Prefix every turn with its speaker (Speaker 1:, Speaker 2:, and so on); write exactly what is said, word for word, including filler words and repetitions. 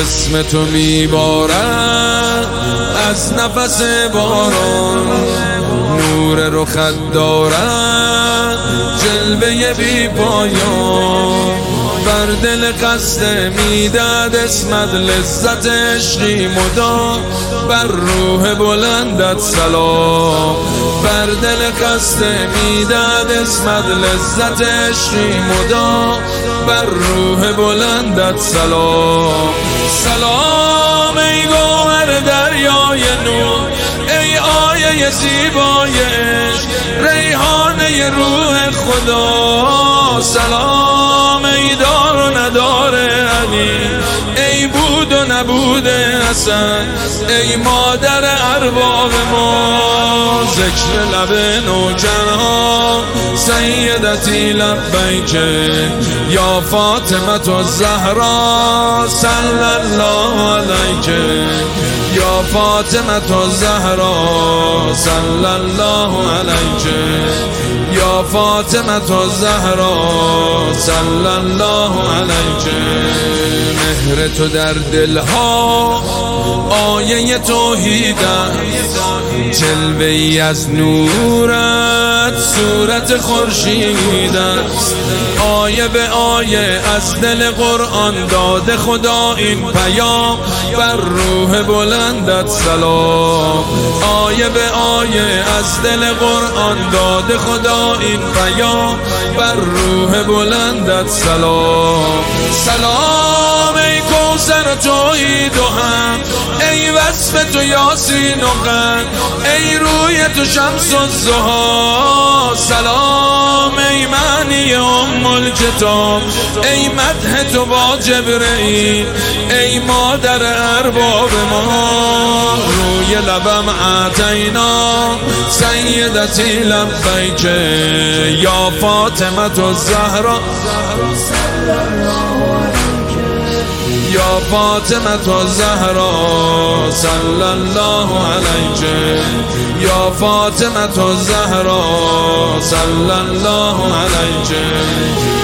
Speaker 1: اسم تو میبارد از نفس باران، نور رخت دارد جلوه بی پایان. بر دل قصد میداد اسمت لذت عشقی مدام، بر روح بلندت سلام. بر دل قصد میداد اسمت لذت عشقی مدام، بر روح بلندت سلام. سلام ای گوهر دریای نور، ای آیه زیبای عشق، ریحانه روح خدا. سلام ای دار و ندار علی، ای بود و نبود حسن، ای مادر ارباب ما. ذکر لب نوجوان سیدتی لبیک یا فاطمه الزهرا صلی الله علیک، یا فاطمه الزهرا صلی الله علیک، یا فاطمه الزهرا صلی الله علیک. مهر تو در دلها آیه توحید است، جلوه ای از نورت صورت خورشید است. آیه به آیه از دل قرآن داده خدا این پیام، بر روح بلندت سلام. آیه به آیه از دل قرآن داده خدا این پیام، بر روح بلندت سلام. سلام ای کوثر توحید و هم، ای وصف تو یاسین و قند، ای روی تو شمس الضحی. سلام ای معنی ام الکتاب، ای مدح تو با جبرئیل، ای مادر ارباب ما. روی لبم اعطینا سیدتی لبیک یا فاطمه الزهرا، یا فاطمه الزهرا صلی الله علیک، یا فاطمه الزهرا صلی الله علیک.